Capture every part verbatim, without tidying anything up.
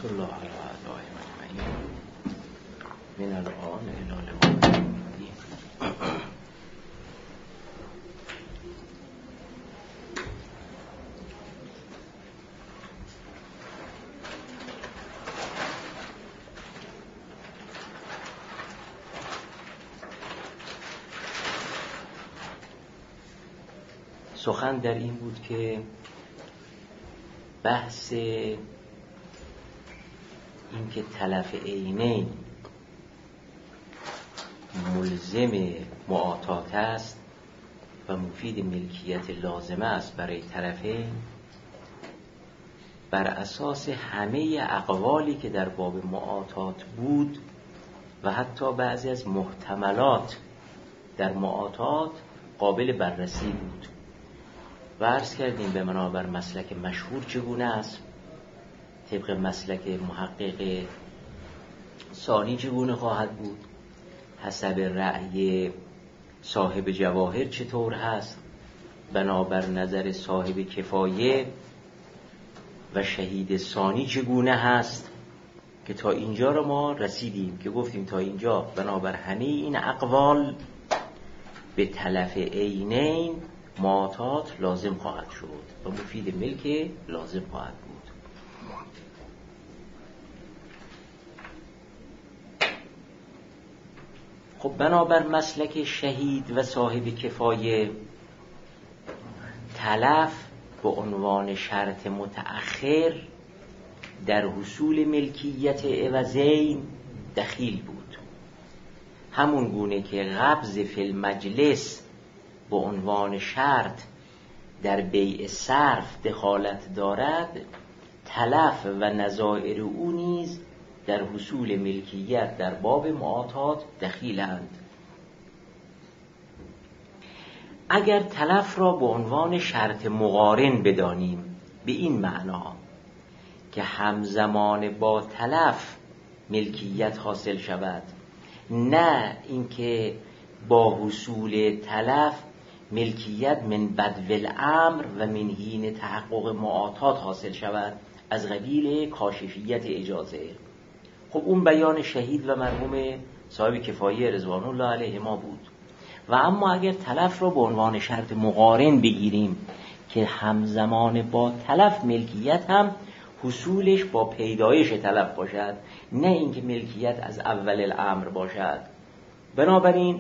صلوات الله علی اعدائهم اجمعین من الان الی لقاء الدین. سخن در این بود که بحث این که تلف عینین ملزم معاطات است و مفید ملکیت لازمه است برای طرفین بر اساس همه اقوالی که در باب معاطات بود و حتی بعضی از محتملات در معاطات قابل بررسی بود و عرض کردیم به منابر مسلک مشهور چگونه است، طبق مسلک محقق ثانی چگونه خواهد بود، حسب رأی صاحب جواهر چطور هست، بنابر نظر صاحب کفایه و شهید ثانی چگونه هست، که تا اینجا رو ما رسیدیم که گفتیم تا اینجا بنابر همه این اقوال به تلف عینین معاطات لازم خواهد شد و مفید ملک لازم خواهد بود. خب بنابر مسلک شهید و صاحب کفایه تلف به عنوان شرط متأخر در حصول ملکیت عوضین دخیل بود، همون گونه که قبض فی المجلس به عنوان شرط در بیع صرف دخالت دارد، تلف و نظائر او نیز در حصول ملکیت در باب معاطات دخیلند. اگر تلف را به عنوان شرط مقارن بدانیم به این معنا که همزمان با تلف ملکیت حاصل شود، نه اینکه با حصول تلف ملکیت من بدو الامر و من حین تحقق معاطات حاصل شود، از قبیل کاشفیت اجازه. خب اون بیان شهید و مرحوم صاحب کفایه رضوان الله علیهما بود. و اما اگر تلف را به عنوان شرط مقارن بگیریم که همزمان با تلف ملکیت هم حصولش با پیدایش تلف باشد، نه اینکه ملکیت از اول الامر باشد، بنابراین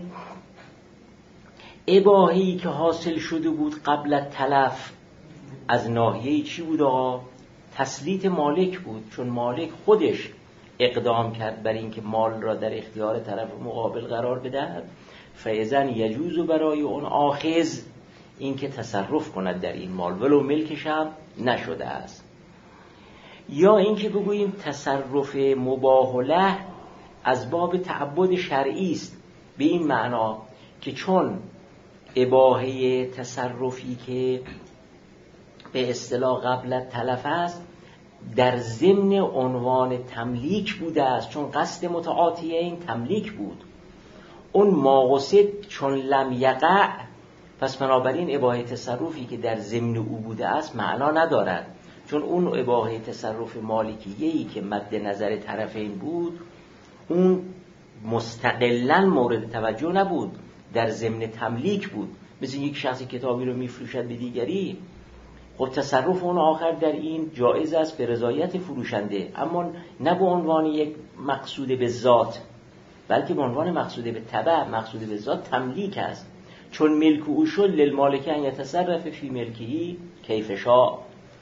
اباحه‌ای که حاصل شده بود قبل تلف از ناحیه چی بود آقا؟ تسلیط مالک بود، چون مالک خودش اقدام کرد بر این که مال را در اختیار طرف مقابل قرار بدهد، فاذن یجوز برای اون آخذ این که تصرف کند در این مال ولو ملکش هم نشده است. یا این که بگوییم تصرف مباح له از باب تعبد شرعی است، به این معنا که چون اباحه تصرفی که به اصطلاح قبل تلف است در ضمن عنوان تملیک بوده است، چون قصد متعاطیه این تملیک بود، اون ماقصد چون لم یقع، پس بنابراین اباحه تصرفی که در ضمن او بوده است معنا ندارد، چون اون اباحه تصرف مالکیه‌ای که مد نظر طرفین بود اون مستقلاً مورد توجه نبود، در ضمن تملیک بود. مثل یک شخصی کتابی رو میفروشد به دیگری، خب تصرف اون آخر در این جایز است به رضایت فروشنده، اما نه به عنوان یک مقصود به ذات، بلکه به عنوان مقصود به تبع. مقصود به ذات تملیک است، چون ملک او شد للمالک ان یتصرف فی ملکه کیف شاء.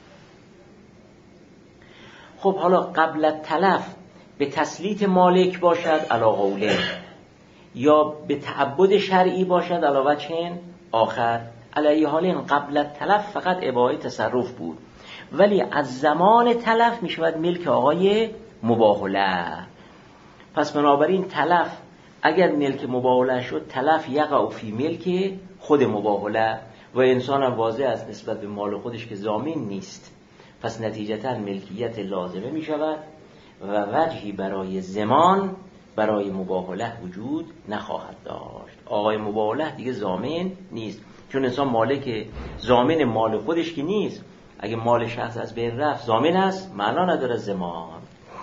خب حالا قبل تلف به تسلیط مالک باشد علی قوله، یا به تعبد شرعی باشد علی وجه آخر، علی حال قبل تلف فقط اباحه تصرف بود، ولی از زمان تلف می شود ملک آقای مباح له. پس بنابراین تلف اگر ملک مباح له شد، تلف یقع فی ملک خود مباح له و انسان هم واضح است نسبت به مال خودش که ضامن نیست، پس نتیجتا ملکیت لازمه می شود و وجهی برای زمان برای مباح له وجود نخواهد داشت. آقای مباح له دیگه ضامن نیست، چون انسان مالک ضامن مال خودش که نیست. اگه مال شخص از بین رفت ضامن است، معنا نداره زمان.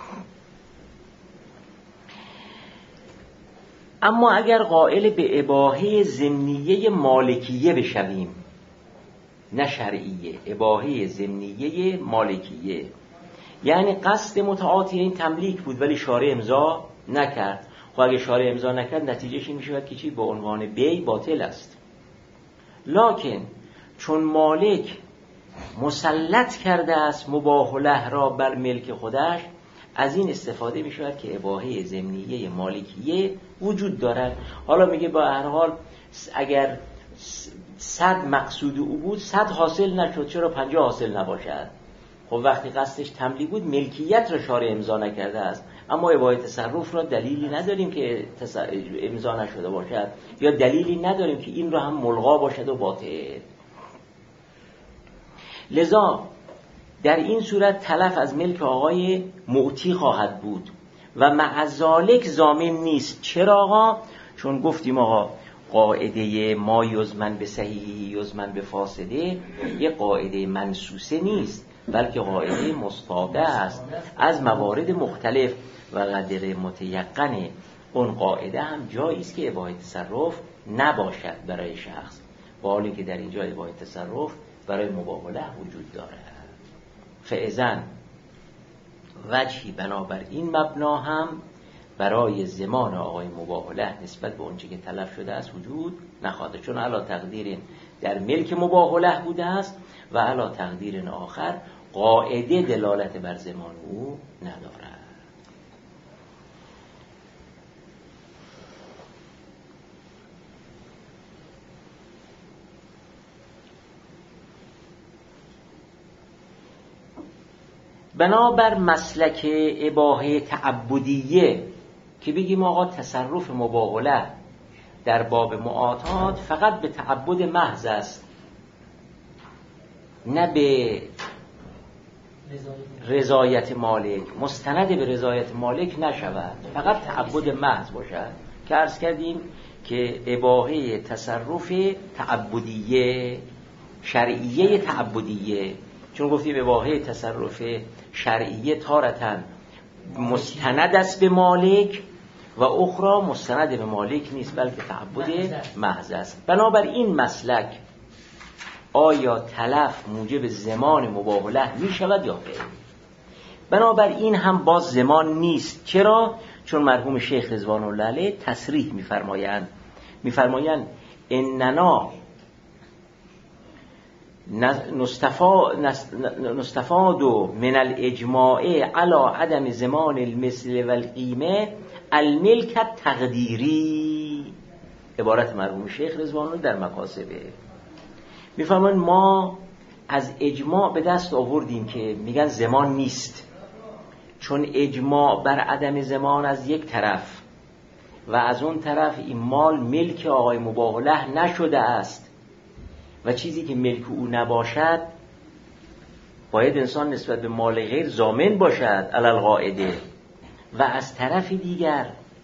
اما اگر قائل به اباحه ضمنیه مالکیه بشویم، نه شرعیه، اباحه ضمنیه مالکیه، یعنی قصد متعاطی این تملیک بود ولی شارع امضا نکرد، خب اگه شارع امضا نکرد نتیجهش این میشود که چی؟ به عنوان بی باطل است. لکن چون مالک مسلط کرده است مباح له را بر ملک خودش، از این استفاده می شود که اباحه ضمنیه مالکیه وجود دارد. حالا میگه با هر حال اگر صد مقصود او بود صد حاصل نشد، چرا پنجاه حاصل نباشد؟ خب وقتی قصدش تملیک بود ملکیت را شارع امضا نکرده است، اما اباحه تصرف را دلیلی نداریم که امضا نشده باشد، یا دلیلی نداریم که این را هم ملغا باشد و باطل. لذا در این صورت تلف از ملک آقای معطی خواهد بود و مع ذالک ضامن نیست. چرا آقا؟ چون گفتیم آقا قاعده ما یضمن به صحیحی یضمن به فاسده یه قاعده منسوسه نیست، بلکه قاعده مستاده است از موارد مختلف و قدر متیقن اون قاعده هم جایی است که اباحه تصرف نباشد برای شخص، با حالی که در اینجا اباحه تصرف برای مباح له وجود دارد. فاذن وجهی بنابر این مبنا هم برای زمان آقای مباح له نسبت به اونچه که تلف شده است وجود نخواهد، چون علا تقدیر در ملک مباح له بوده است و علا تقدیر آخر قاعده دلالت بر زمان او ندارد. بنابر مسلک اباحه تعبدیه که بگیم آقا تصرف مباح له در باب معاطات فقط به تعبد محض است، نه به رضایت مالک، مستند به رضایت مالک نشود، فقط تعبد محض باشد، که عرض کردیم که اباحه تصرف تعبدیه شرعیه تعبدیه، چون گفتیم اباحه تصرف شرعیه تارتن مستند است به مالک و اخرى مستند به مالک نیست بلکه تعبد محض است. بنابر این مسلک آیا تلف موجب زمان مباح له می شود یا غیر؟ بنابر این هم باز زمان نیست. چرا؟ چون مرحوم شیخ رضوان الله علیه تصریح می فرمایند می فرمایند اننا نستفاد من الاجماع علی عدم زمان المثل والقیمه الملک تقدیری. عبارت مرحوم شیخ رضوان الله در مکاسبه میفرمایند ما از اجماع به دست آوردیم که میگن زمان نیست، چون اجماع بر عدم زمان از یک طرف و از اون طرف این مال ملک آقای مباح له نشده است و چیزی که ملک او نباشد باید انسان نسبت به مال غیر ضامن باشد علی القاعده، و از طرف دیگر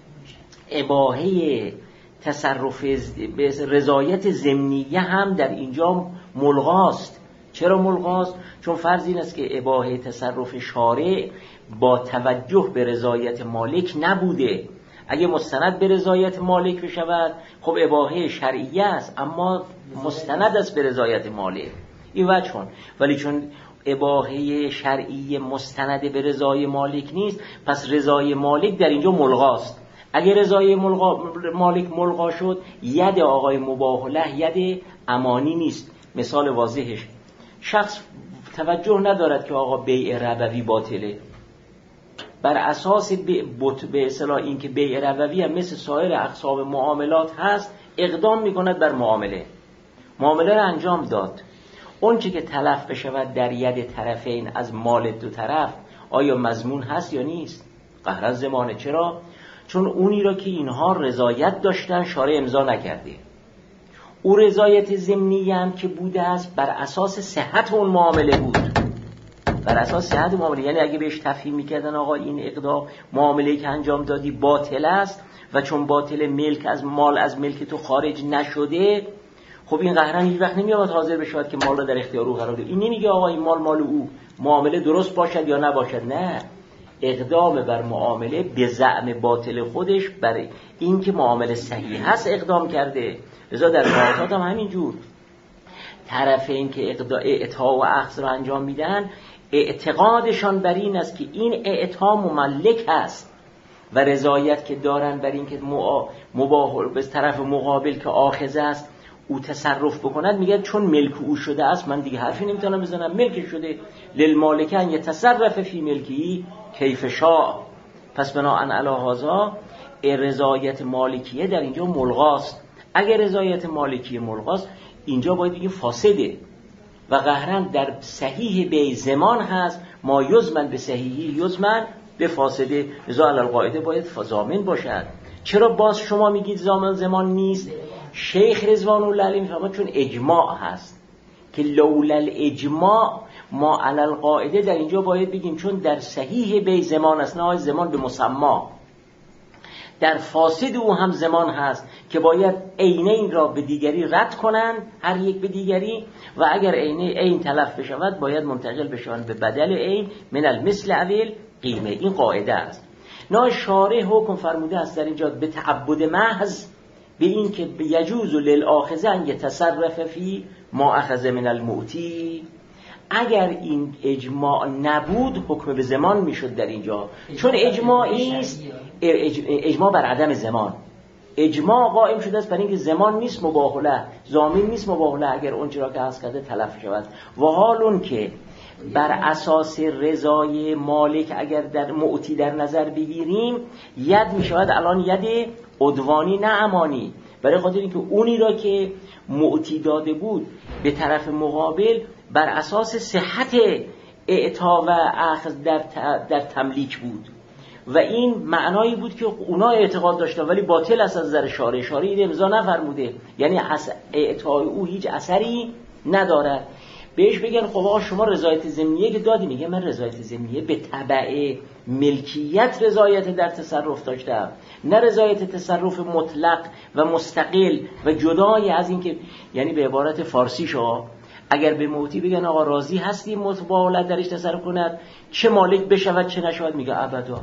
اباحه تصرف به رضایت ضمنیه هم در اینجا ملغاست. چرا ملغاست؟ چون فرض این است که اباحه تصرف شارع با توجه به رضایت مالک نبوده. اگه مستند به رضایت مالک بشود خب اباحه شرعیه است، اما مستند است به رضایت مالک، این وجهون. ولی چون اباحه شرعی مستند به رضای مالک نیست، پس رضای مالک در اینجا ملغاست. اگه رضای ملغا مالک ملغا شد، ید آقای مباح له ید امانی نیست. مثال واضحش، شخص توجه ندارد که آقا بیع ربوی باطله، بر اساس به اصطلاح این که بیع ربوی هم مثل سایر اقسام معاملات هست اقدام میکند بر معامله، معامله را انجام داد. اون چه که تلف بشود در ید طرفین از مال دو طرف آیا مضمون هست یا نیست؟ قهرا زمانه. چرا؟ چون اونی را که اینها رضایت داشتن شارع امضا نکرده، او رضایت ضمنی هم که بوده است بر اساس صحت اون معامله بود، بر اساس صحت معامله. یعنی اگه بهش تفهیم میکردن آقا این اقدام معامله که انجام دادی باطل است و چون باطل ملک از مال از ملک تو خارج نشده، خب این قهرا هیچ وقت نمیاد حاضر بشود که مال را در اختیار او قرار بده. این نمیگه آقا این مال مال او، معامله درست باشد یا نباشد، نه، اقدام بر معامله به زعم باطل خودش برای اینکه معامله صحیح هست اقدام کرده. لذا در واقعات هم همینجور طرفین که اعطا و اخذ رو انجام میدن اعتقادشان بر این است که این اعطا مملک است و رضایت که دارن بر این که مباح به طرف مقابل که آخذ است او تصرف بکند، میگن چون ملک او شده است من دیگه حرفی نمیتونم بزنم، ملک شده. للمالک ان یتصرف فی ملکی کیف شاء. پس بناء علی هذا رضایت مالکیه در اینجا ملغاست. اگر رضایت مالکیه ملغاست اینجا باید بگیم فاسده و قهرن در صحیح به زمان هست ما یزمن به صحیحی یزمن به فاسده. لذا علی القاعده باید ضامن باشد. چرا باز شما میگید ضامن زمان نیست؟ شیخ رضوان الله علیه میفهمد چون اجماع هست که لولا الاجماع ما علی القاعده در اینجا باید بگیم چون در صحیح به زمان است، نه زمان به مسما، در فاسد او هم زمان هست که باید عینین را به دیگری رد کنند، هر یک به دیگری، و اگر عینه عین تلف بشود باید منتقل بشوند به بدل عین من المثل اول قیمه. این قاعده است. نه شارع حکم فرموده است در اینجا به تعبد محض به این که یجوز للآخذ ان یتصرف فی ما اخذ من المعطی. اگر این اجماع نبود حکم به زمان میشد در اینجا، چون اجماعی است، اجماع بر عدم زمان، اجماع قائم شده است بر اینکه زمان نیست مباهله، ضامن نیست مباهله اگر اون چرا که عرض کرده تلف شود. و حال اون که بر اساس رضای مالک اگر در معطی در نظر بگیریم ید می شود الان ید عدوانی نه امانی، برای خاطر اینکه اونی را که معطی داده بود به طرف مقابل بر اساس صحت اعطا و اخذ در, در تملیک بود و این معنایی بود که اونا اعتقاد داشتن ولی باطل است از نظر شارع. شارع این امضا نفرموده، یعنی اعطای او هیچ اثری ندارد. بهش بگن خب آقا شما رضایت ضمنیه که دادی، میگه من رضایت ضمنیه به تبع ملکیت رضایت در تصرف داشتم، نه رضایت تصرف مطلق و مستقل و جدای از این که، یعنی به عبارت فارسی شو اگر به معطی بگن آقا راضی هستی متباولت درش تصرف کند چه مالک بشود چه نشود، میگه ابدا.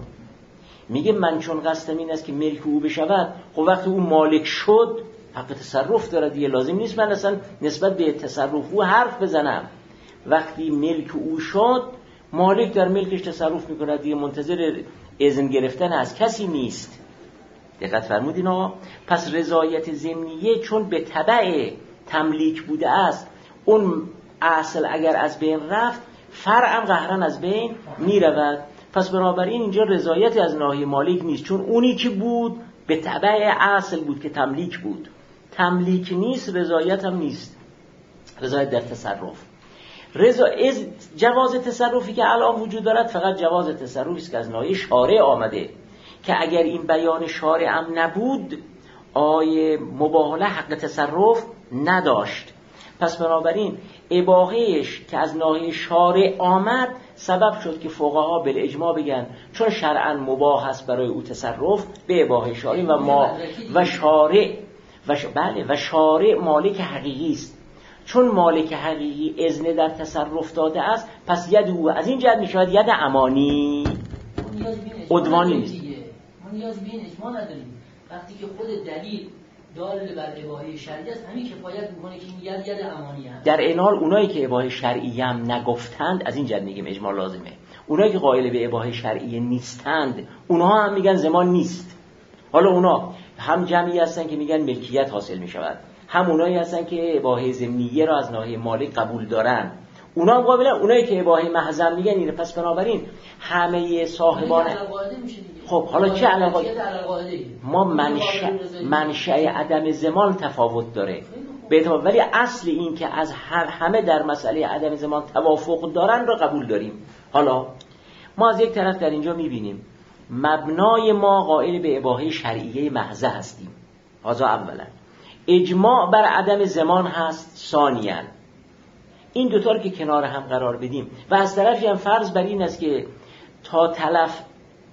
میگه من چون قصدم این است که ملک او بشود، خب وقتی او مالک شد حق تصرف داره دیگه، لازم نیست من اصلا نسبت به تصرف او حرف بزنم. وقتی ملک او شد مالک در ملکش تصرف میکنه دیگه، منتظر اذن گرفتن از کسی نیست. دقت فرمودین آقا؟ پس رضایت ضمنیه چون به تبع تملیک بوده است، اون اصل اگر از بین رفت فرعم قهرن از بین میرود. پس بنابراین اینجا رضایت از ناحیه مالک نیست، چون اونی که بود به تبع اصل بود که تملیک بود. تملیک نیست رضایت هم نیست، رضایت در تصرف. رضا از جواز تصرفی که الان وجود دارد فقط جواز تصرفی است که از ناحیه شارع آمده، که اگر این بیان شارع هم نبود آیه مباهله حق تصرف نداشت. پس بنابراین اباحهش که از ناحیه شارع آمد سبب شد که فقها بالاجماع بگن چون شرعاً مباح است برای او تصرف به اباحه شارع و ما و شارع و ش... بله و شارع مالک حقیقی است. چون مالک حقیقی اذن در تصرف داده است پس ید او از این جهت می شود ید امانی عدوانی نیست. ما نیاز به این اجماع نداریم. وقتی که خود دلیل دال بر اباحه شرعی است همین کفایت میکنه که این ید ید امانی است. در این حال اونایی که اباحه شرعی هم نگفتند از این جهت میگیم اجماع لازمه. اونایی که قائل به اباحه شرعی نیستند اونها هم میگن زمان نیست. حالا اونا هم جمعی هستن که میگن ملکیت حاصل میشود، هم اونایی هستن که اباحه ضمنیه را از ناحیه مالک قبول دارن. اونا هم قابلن اونایی که اباحه محض میگن اینه. پس بنابراین همه صاحبان خب حالا چه علاقه ما منشأ منشأ عدم زمان تفاوت داره به ولی اصل این که از هر همه در مسئله عدم زمان توافق دارن را قبول داریم. حالا ما از یک طرف در اینجا میبینیم مبنای ما قائل به اباحه شرعیه محض هستیم، هذا اولا. اجماع بر عدم زمان هست ثانیاً. این دوتا رو که کنار هم قرار بدیم و از طرفی هم فرض بر این است که تا تلف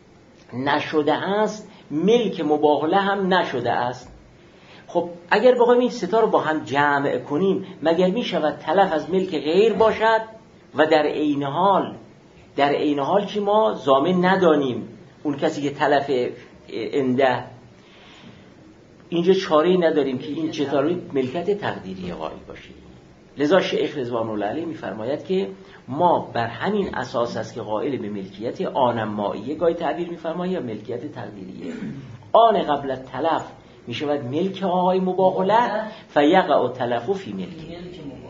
نشده است ملک مباهله هم نشده است. خب اگر بخوایم این ستا رو با هم جمع کنیم مگر می شود تلف از ملک غیر باشد و در عین حال در عین حال که ما ضامن ندانیم اون کسی که تلف انده، اینجا چاره‌ای نداریم که این چطوری ملکیت تقدیری قائل باشیم. لذا شیخ رضوان الله علیه می‌فرماید که ما بر همین اساس است که قائل به ملکیت آنماییه گاهی تعبیر می‌فرماید یا ملکیت تقدیریه. آن قبل تلف میشود ملک آقای مباح له فیقع تلف فی ملکی.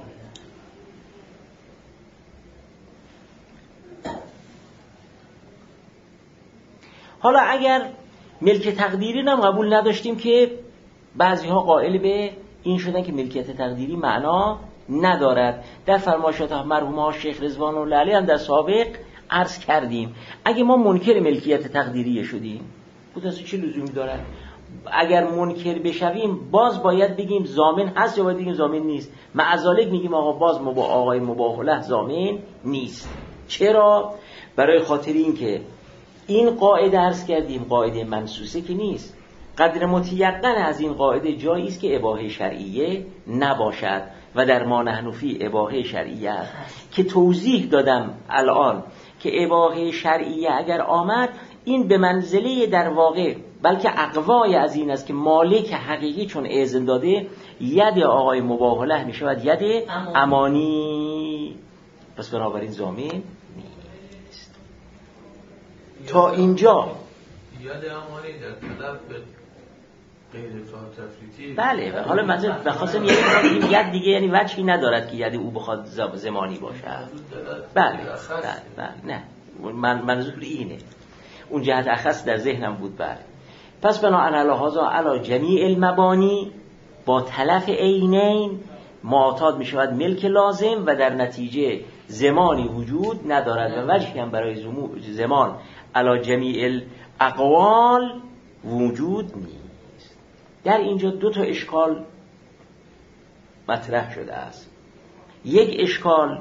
حالا اگر ملک تقدیری هم قبول نداشتیم که بعضی ها قائل به این شدن که ملکیت تقدیری معنا ندارد. در فرمایشات مرحوم ها شیخ رضوان الله علیه هم در سابق عرض کردیم اگه ما منکر ملکیت تقدیری شدیم خود اصلا چه لزومی دارد؟ اگر منکر بشویم باز باید بگیم ضامن هست یا باید بگیم ضامن نیست؟ معذالک میگیم آقا باز ما با آقای مباح له ضامن نیست. چرا؟ برای خاطر این که این قاعده عرض کردیم قاعده منسوسه که نیست. قدر متیقن از این قاعده جایی است که اباحه شرعیه نباشد و در ما نحن فی اباحه شرعیه است که توضیح دادم الان که اباحه شرعیه اگر آمد این به منزله در واقع بلکه اقوای از این است که مالک حقیقی چون اذن داده ید آقای مباح له می شود ید امانی، پس بنابراین ضامن نیست. تا اینجا ید امانی در طلب غیر تفریطی. بله حالا مثلا بخواستم یعنی این ید دیگه یعنی وجهی ندارد که ید او بخواد زمانی باشد. بله بله بله نه من منظور اینه، اون جهت اخص در ذهنم بود. بله پس بناء هذا علی جمیع المبانی با تلف عینین معتاد می شود ملک لازم و در نتیجه زمانی وجود ندارد و وجهی هم برای زمان علی جمیع الاقوال وجود نیست. در اینجا دو تا اشکال مطرح شده است. یک اشکال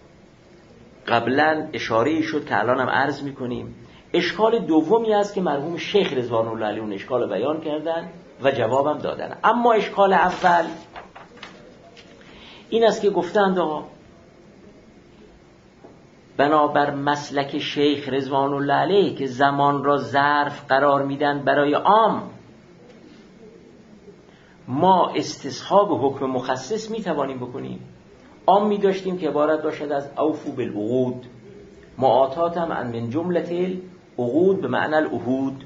قبلا اشاره شد که الان هم عرض میکنیم. اشکال دومی است که مرحوم شیخ رضوان الله علیه اون اشکال بیان کردن و جوابم دادن. اما اشکال اول این است که گفتند آقا بنابر مسلک شیخ رضوان الله علیه که زمان را ظرف قرار میدن برای عام، ما استصحاب حکم مخصص میتوانیم بکنیم. عام می داشتیم که عبارت باشد از اوفو بالعقود، معاطات هم من جمله العقود به معنی العهود.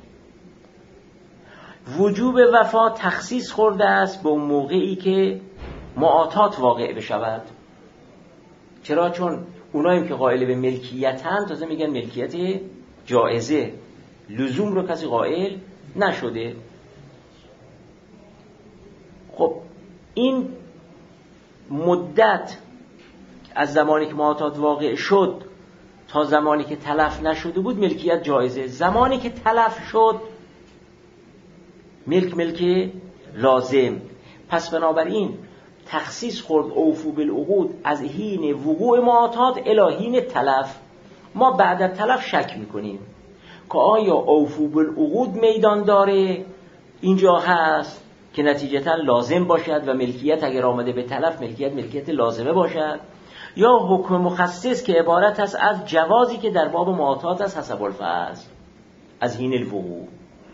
وجوب وفا تخصیص خورده است به اون موقعی که معاطات واقع بشود. چرا؟ چون اونایی که قائل به ملکیت هستند تازه میگن ملکیت جائزه، لزوم رو کسی قائل نشده. خب این مدت از زمانی که معاطات واقع شد تا زمانی که تلف نشده بود ملکیت جایزه. زمانی که تلف شد ملک ملک لازم. پس بنابراین تخصیص خورد اوفو بالعقود از حین وقوع معاطات الی حین تلف. ما بعد از تلف شک میکنیم که آیا اوفو بالعقود میدان داره اینجا هست که نتیجتا لازم باشد و ملکیت اگر آمده به تلف ملکیت ملکیت لازمه باشد، یا حکم مخصص که عبارت است از جوازی که در باب معاطات است حسب الفرض از حین الوقوع.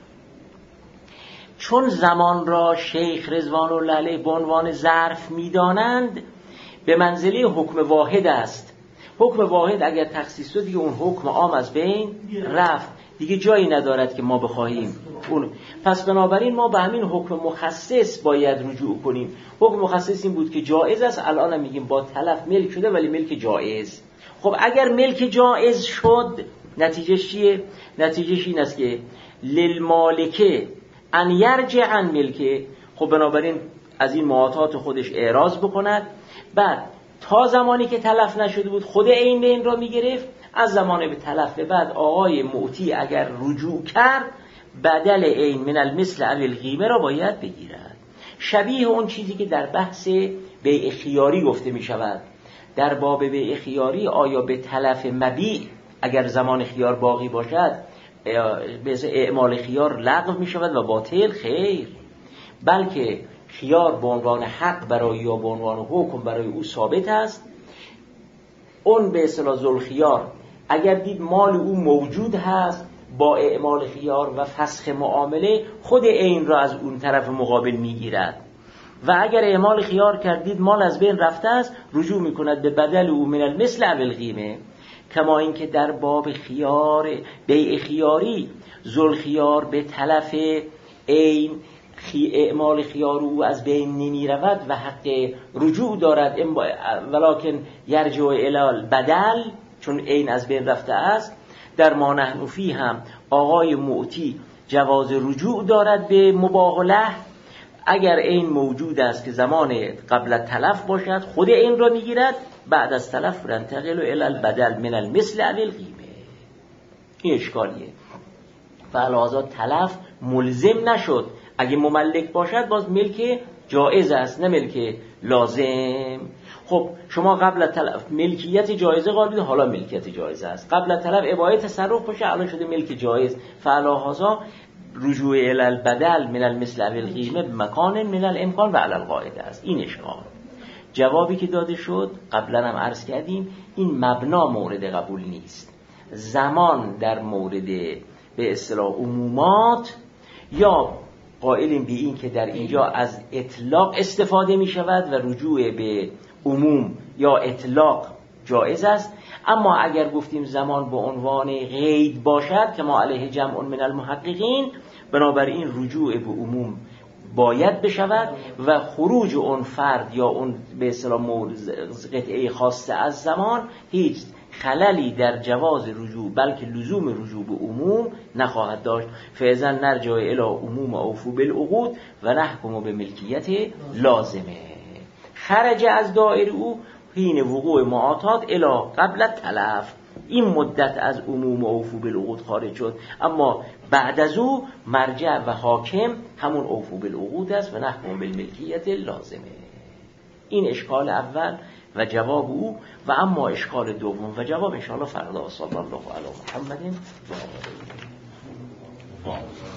چون زمان را شیخ رضوان الله علیه به عنوان ظرف میدانند به منزله حکم واحد است. حکم واحد اگر تخصیص شد دیگه اون حکم عام از بین رفت، دیگه جایی ندارد که ما بخواهیم اون. پس بنابراین ما به همین حکم مخصص باید رجوع کنیم. حکم مخصص این بود که جایز است، الان هم میگیم با تلف ملک شده ولی ملک جایز. خب اگر ملک جایز شد نتیجهش چیه؟ نتیجهش این است که للمالکه ان یرجع عن ملکه. خب بنابراین از این معاطات خودش اعراض بکند. بعد تا زمانی که تلف نشده بود خود این به این را میگرفت. از زمان به تلف به بعد آقای معطی اگر رجوع کرد بدل این من المثل او القیمه را باید بگیرد. شبیه اون چیزی که در بحث بیع خیاری گفته می شود. در باب بیع خیاری آیا به تلف مبیع اگر زمان خیار باقی باشد به اعمال خیار لغو می شود و باطل؟ خیر، بلکه خیار به عنوان حق برای یا به عنوان حکم برای او ثابت است. اون به اصطلاح ذوالخیار اگر دید مال او موجود هست با اعمال خیار و فسخ معامله خود عین را از اون طرف مقابل میگیرد و اگر اعمال خیار کردید مال از بین رفته است رجوع میکند به بدل او من المثل او القیمه. کما اینکه در باب خیار بیع خیاری ذل خیار به تلف عین خی اعمال خیار او از بین نمی رود و حق رجوع دارد ولکن یرجع الی بدل چون عین از بین رفته است. در ما نحن فی هم آقای معطی جواز رجوع دارد به مباهله اگر عین موجود است که زمان قبل تلف باشد خود عین را میگیرد بعد از تلف برنتقل الی البدل من المثل او القیمه. این اشکالیه. فعلاوه تلف ملزم نشد، اگه مملک باشد باز ملک جایز است نه ملک لازم. خب شما قبل تلف ملکیت جایزه قائل حالا ملکیت جایزه است، قبل تلف اباحه تصرف باشه الان شده ملک جایز. فعلاوه رجوع الی البدل من المثل او القیمه بمکان من الامکان و علی القاعده است. این اشکال. جوابی که داده شد قبلا هم عرض کردیم این مبنا مورد قبول نیست. زمان در مورد به اصطلاح عمومات یا قائلیم به این که در اینجا از اطلاق استفاده می شود و رجوع به عموم یا اطلاق جایز است. اما اگر گفتیم زمان به عنوان قید باشد که ما علیه جمع من المحققین، بنابراین رجوع به عموم باید بشود و خروج اون فرد یا اون به اصطلاح قطعه خاصه از زمان هیچ خللی در جواز رجوع بلکه لزوم رجوع به عموم نخواهد داشت. فاذا نرجع الی عموم اوفو بالعقود و نحکم به ملکیت لازمه. خرج از دائره او حین وقوع معاطات الی قبل تلف، این مدت از عموم اوفو بالعقود خارج شد، اما بعد از او مرجع و حاکم همون اوفو بالعقود است و نحکم بالملکیت لازمه. این اشکال اول و جواب او. و اما اشکال دوم و جواب انشاءالله فردا. صلی الله علی محمد و آله.